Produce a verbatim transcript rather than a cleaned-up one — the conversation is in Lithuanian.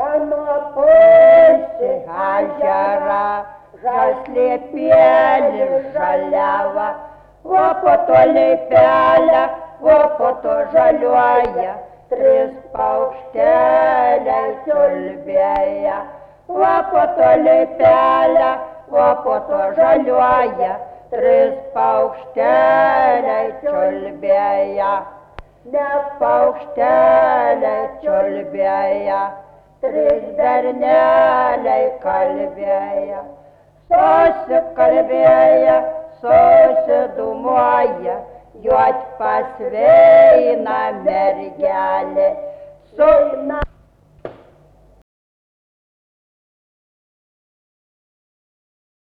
o nuo pusė ežera, žaslė pėlė žaliava, o po to leipelė, o po to žaliuoja, tris paukšteliai čiulbėja, o po to leipelė, o po to žaliuoja, tris paukšteliai čiulbėja. Nes paukšteliai čiulbėja, trys berneliai kalbėja, susikalbėja, susidumuoja, juot pasveina mergelė, suina